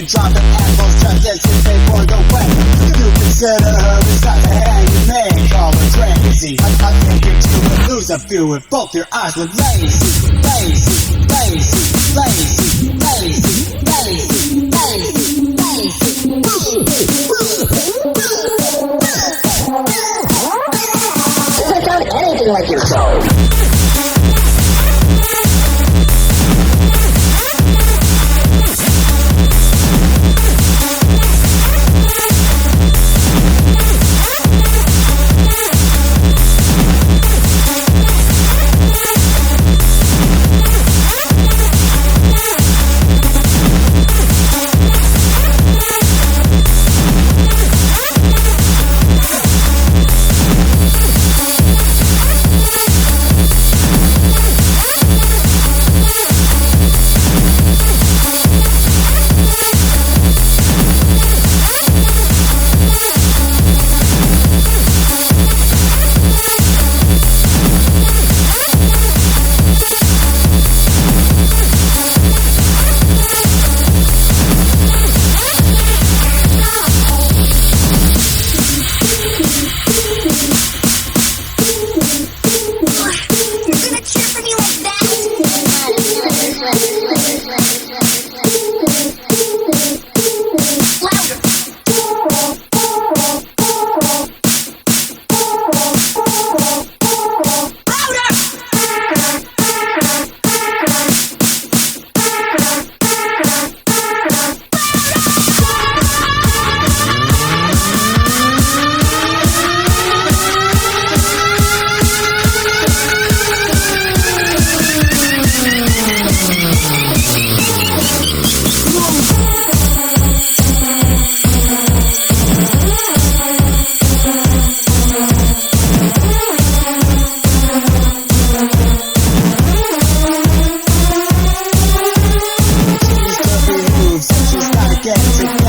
and dropping apples just as if they were the way. If you consider her as not the handyman, call her crazy. I think you're too would lose a few if both your eyes were lazy. Lazy, lazy, lazy, lazy, lazy, lazy, lazy. Doesn't sound anything like yourself. She's the moves, she's gotta get together.